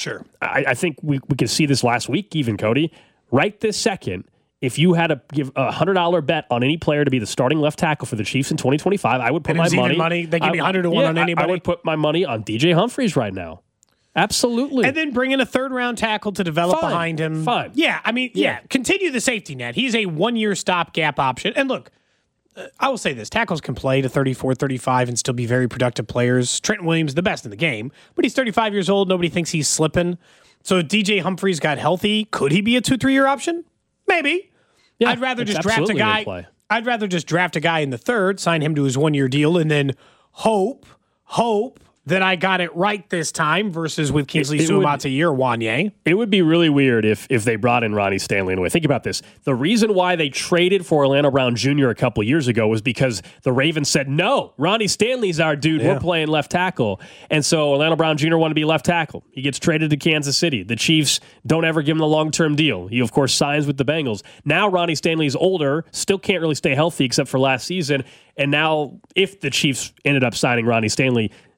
I think we could see this last week even, Cody. Right this second, if you had to give a $100 bet on any player to be the starting left tackle for the Chiefs in 2025, I would put my money. They give me 100 to 1 on anybody. I would put my money on DJ Humphries right now. Absolutely. And then bring in a 3rd-round tackle to develop behind him. Fine. Yeah, continue the safety net. He's a 1-year stopgap option. And look, I will say this. Tackles can play to 34, 35 and still be very productive players. Trent Williams, the best in the game, but he's 35 years old. Nobody thinks he's slipping. So if DJ Humphries got healthy, could he be a 2-3-year option? Maybe. Yeah, I'd rather just draft a guy. I'd rather just draft a guy in the 3rd, sign him to his 1-year deal, and then hope that I got it right this time versus with Kingsley Suamataia or Wanye. It would be really weird if they brought in Ronnie Stanley anyway. Think about this. The reason why they traded for Orlando Brown Jr. a couple years ago was because the Ravens said, no, Ronnie Stanley's our dude. Yeah. We're playing left tackle. And so Orlando Brown Jr. wanted to be left tackle. He gets traded to Kansas City. The Chiefs don't ever give him a long-term deal. He, of course, signs with the Bengals. Now Ronnie Stanley's older, still can't really stay healthy except for last season. And now if the Chiefs ended up signing Ronnie Stanley,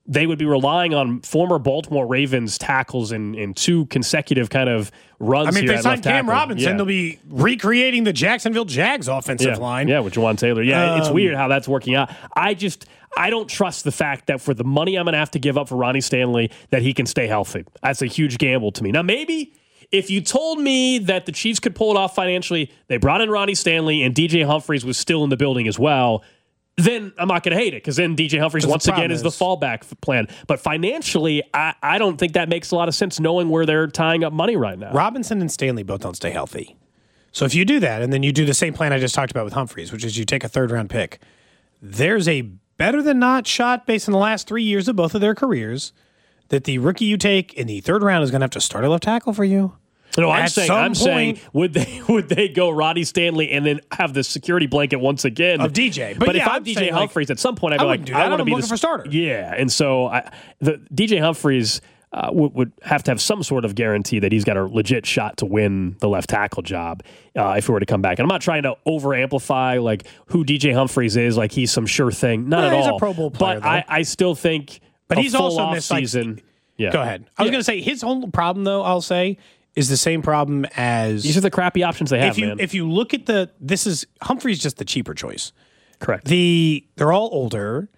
they would be relying on former Baltimore Ravens tackles in 2 consecutive kind of runs. I mean, here if they sign left Cam tackle. Robinson, they'll be recreating the Jacksonville Jags offensive line. Yeah, with Juwan Taylor. Yeah, it's weird how that's working out. I don't trust the fact that for the money I'm going to have to give up for Ronnie Stanley, that he can stay healthy. That's a huge gamble to me. Now, maybe if you told me that the Chiefs could pull it off financially, they brought in Ronnie Stanley and DJ Humphries was still in the building as well, then I'm not going to hate it, because then DJ Humphries once again is the fallback plan. But financially, I don't think that makes a lot of sense knowing where they're tying up money right now. Robinson and Stanley both don't stay healthy. So if you do that and then you do the same plan I just talked about with Humphries, which is you take a 3rd-round pick, there's a better than not shot based on the last 3 years of both of their careers that the rookie you take in the 3rd round is going to have to start a left tackle for you. No, I'm saying, would they go Ronnie Stanley and then have the security blanket once again of DJ? But if I'm DJ Humphries, at some point I'd be like, I want to be the starter. Yeah, and so the DJ Humphries would have to have some sort of guarantee that he's got a legit shot to win the left tackle job if he were to come back. And I'm not trying to over amplify like who DJ Humphries is, like he's some sure thing. Not at all. He's a Pro Bowl player, but I still think. But he's also missed season. Yeah. Go ahead. I was going to say his whole problem, though, I'll say, is the same problem as... These are the crappy options they have, man. If you look at Humphrey's just the cheaper choice. Correct. They're all older.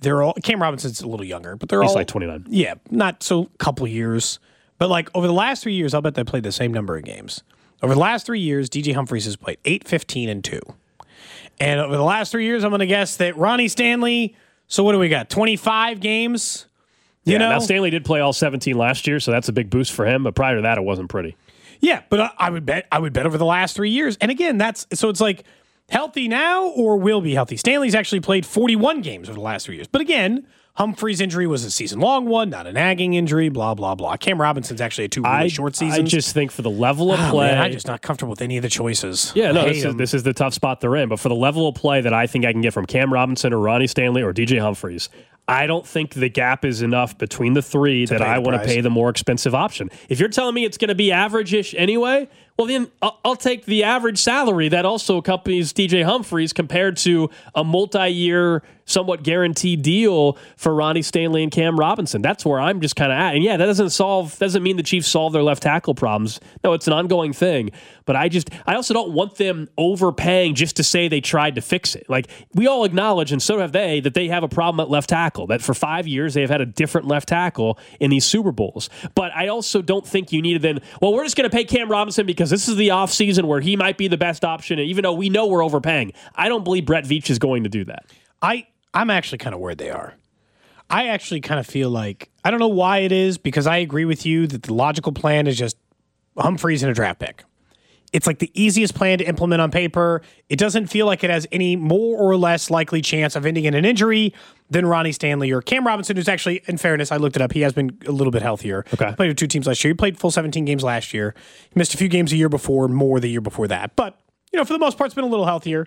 Cam Robinson's a little younger, but he's like 29. Yeah, not so couple years. But like over the last 3 years, I'll bet they played the same number of games. Over the last 3 years, DJ Humphries has played 8, 15, and 2. And over the last 3 years, I'm going to guess that Ronnie Stanley... So what do we got? 25 games? You know? Now Stanley did play all 17 last year, so that's a big boost for him. But prior to that, it wasn't pretty. Yeah, but I would bet over the last 3 years. And again, it's like healthy now or will be healthy. Stanley's actually played 41 games over the last 3 years. But again, Humphries' injury was a season-long one, not a nagging injury, blah, blah, blah. Cam Robinson's actually had 2 really short seasons. I just think for the level of play... Man, I'm just not comfortable with any of the choices. Yeah, no, this is the tough spot they're in. But for the level of play that I think I can get from Cam Robinson or Ronnie Stanley or DJ Humphries, I don't think the gap is enough between the three that I want to pay the more expensive option. If you're telling me it's going to be average-ish anyway, well, then I'll take the average salary that also accompanies DJ Humphries compared to a multi-year, somewhat guaranteed deal for Ronnie Stanley and Cam Robinson. That's where I'm just kind of at. And yeah, that doesn't mean the Chiefs solve their left tackle problems. No, it's an ongoing thing. But I also don't want them overpaying just to say they tried to fix it. Like, we all acknowledge, and so have they, that they have a problem at left tackle, that for 5 years they have had a different left tackle in these Super Bowls. But I also don't think you need to then, well, we're just going to pay Cam Robinson because this is the offseason where he might be the best option, even though we know we're overpaying. I don't believe Brett Veach is going to do that. I'm actually kind of worried they are. I actually kind of feel like, I don't know why it is, because I agree with you that the logical plan is just Humphries and a draft pick. It's like the easiest plan to implement on paper. It doesn't feel like it has any more or less likely chance of ending in an injury than Ronnie Stanley or Cam Robinson, who's actually, in fairness, I looked it up, he has been a little bit healthier. Okay. Played with 2 teams last year. He played full 17 games last year. He missed a few games the year before, more the year before that. But, for the most part, it's been a little healthier.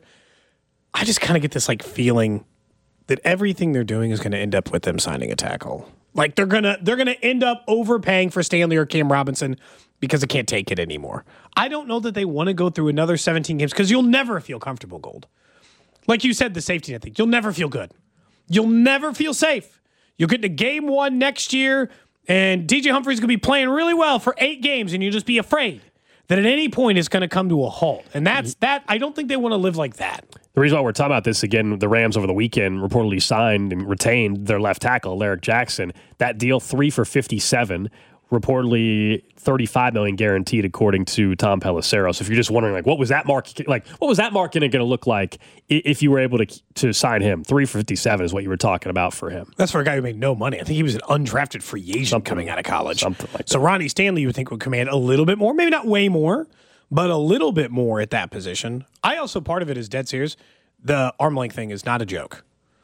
I just kind of get this feeling that everything they're doing is going to end up with them signing a tackle. Like they're gonna end up overpaying for Stanley or Cam Robinson because they can't take it anymore. I don't know that they want to go through another 17 games because you'll never feel comfortable, Gold. Like you said, the safety net thing, you'll never feel good. You'll never feel safe. You'll get to game 1 next year, and DJ Humphries is going to be playing really well for 8 games, and you'll just be afraid that at any point it's going to come to a halt. And that's that. I don't think they want to live like that. The reason why we're talking about this again, the Rams over the weekend reportedly signed and retained their left tackle, Alaric Jackson. That deal, 3 for $57, reportedly $35 million guaranteed, according to Tom Pelissero. So if you're just wondering, what was that market going to look like if you were able to sign him? 3 for $57 is what you were talking about for him. That's for a guy who made no money. I think he was an undrafted free agent coming out of college. Something like that. So Ronnie Stanley, you would think, would command a little bit more, maybe not way more, but a little bit more at that position. I also, part of it is dead serious. The arm length thing is not a joke.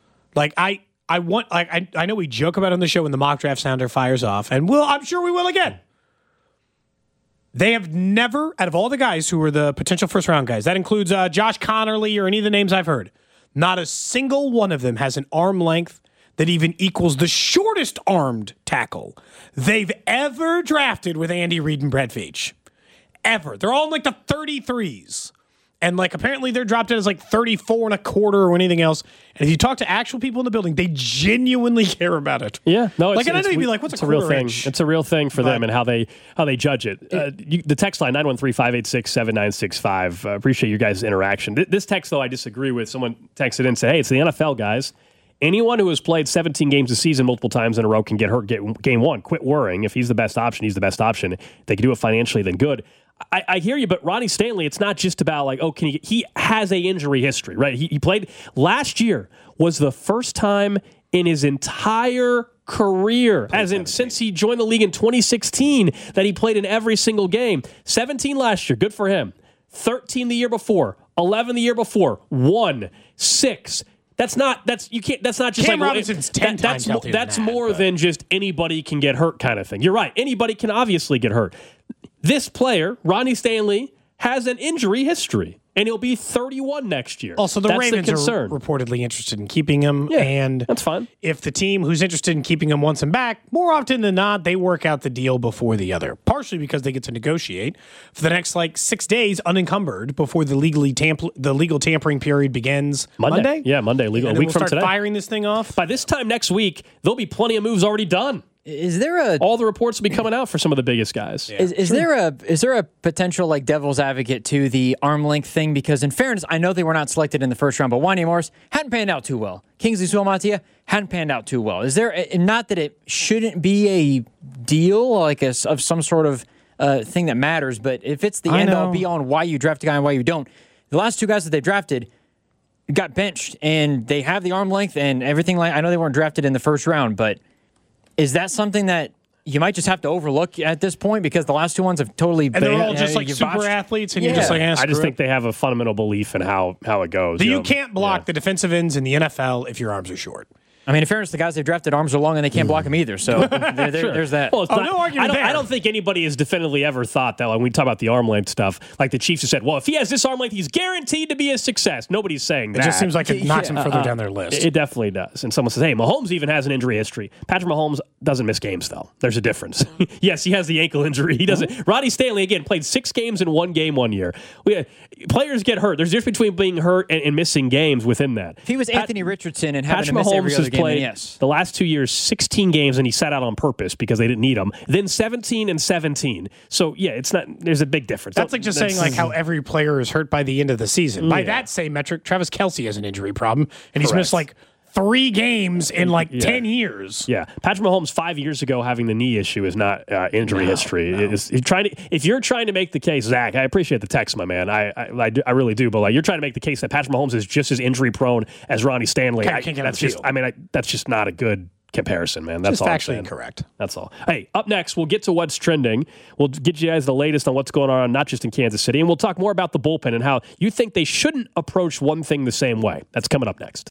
I know we joke about it on the show when the mock draft sounder fires off, and I'm sure we will again. They have never, out of all the guys who were the potential first round guys, that includes Josh Connerly or any of the names I've heard, not a single one of them has an arm length that even equals the shortest armed tackle they've ever drafted with Andy Reid and Brett Veach. Ever. They're all in the 33s. And like apparently they're dropped in as like 34 and a quarter or anything else. And if you talk to actual people in the building, they genuinely care about it. Yeah, no, like and I know you'd be like, "What's a real quarter thing? inch?" It's a real thing for them and how they judge it. The text line 913-586-7965. Appreciate you guys' interaction. This text though, I disagree with. Someone texted in and said, "Hey, it's the NFL, guys. Anyone who has played 17 games a season multiple times in a row can get hurt game one. Quit worrying. If he's the best option, he's the best option. If they can do it financially, then good." I hear you, but Ronnie Stanley, it's not just about like, he has a injury history, right? He played last year was the first time in his entire career, as in since he joined the league in 2016, that he played in every single game. 17 last year, good for him. 13 the year before, 11 the year before, 1, 6. That's not just Cam like Robinson's 10 times healthier that's than that, more than just anybody can get hurt kind of thing. You're right. Anybody can obviously get hurt. This player, Ronnie Stanley, has an injury history, and he'll be 31 next year. Also, the Ravens are reportedly interested in keeping him, and that's fine. If the team who's interested in keeping him wants him back, more often than not, they work out the deal before the other. Partially because they get to negotiate for the next 6 days unencumbered before the legal tampering period begins. Monday? Yeah, Monday. Legal. And a week we'll from start today. firing this thing off. By this time next week, there'll be plenty of moves already done. Is there all the reports will be coming out for some of the biggest guys? Yeah. Is there a potential devil's advocate to the arm length thing? Because in fairness, I know they were not selected in the first round, but Wanya Morris hadn't panned out too well. Kingsley Suamataia hadn't panned out too well. Is there not that it shouldn't be a deal of some sort of thing that matters? But if it's the end all be all on why you draft a guy and why you don't, the last two guys that they drafted got benched and they have the arm length and everything. I know they weren't drafted in the first round, but. Is that something that you might just have to overlook at this point because the last two ones have totally and they're all just super athletes, and you're just I just think they have a fundamental belief in how it goes. You can't block the defensive ends in the NFL if your arms are short. I mean, in fairness, the guys they've drafted arms are long and they can't block them either. So there's that. Well, no argument there. I don't think anybody has definitively ever thought that when we talk about the arm length stuff, like the Chiefs have said, well, if he has this arm length, he's guaranteed to be a success. Nobody's saying that. It just seems like it knocks him further down their list. It definitely does. And someone says, hey, Mahomes even has an injury history. Patrick Mahomes doesn't miss games, though. There's a difference. Yes, he has the ankle injury. He doesn't. Ronnie Stanley, again, played 6 games in 1 game 1 year. Players get hurt. There's a difference between being hurt and missing games within that. If he was Anthony Richardson and having Patrick to miss Mahomes every other has game, played yes. The last 2 years, 16 games, and he sat out on purpose because they didn't need him. Then 17 and 17. So, yeah, it's not. There's a big difference. That's just saying how every player is hurt by the end of the season. By that same metric, Travis Kelce has an injury problem, and he's missed 3 games in 10 years. Yeah. Patrick Mahomes 5 years ago having the knee issue is not injury history. No. If you're trying to make the case, Zach, I appreciate the text, my man. I really do. But you're trying to make the case that Patrick Mahomes is just as injury prone as Ronnie Stanley. That's just not a good comparison, man. That's just all factually incorrect. That's all. Hey, up next, we'll get to what's trending. We'll get you guys the latest on what's going on, not just in Kansas City, and we'll talk more about the bullpen and how you think they shouldn't approach one thing the same way. That's coming up next.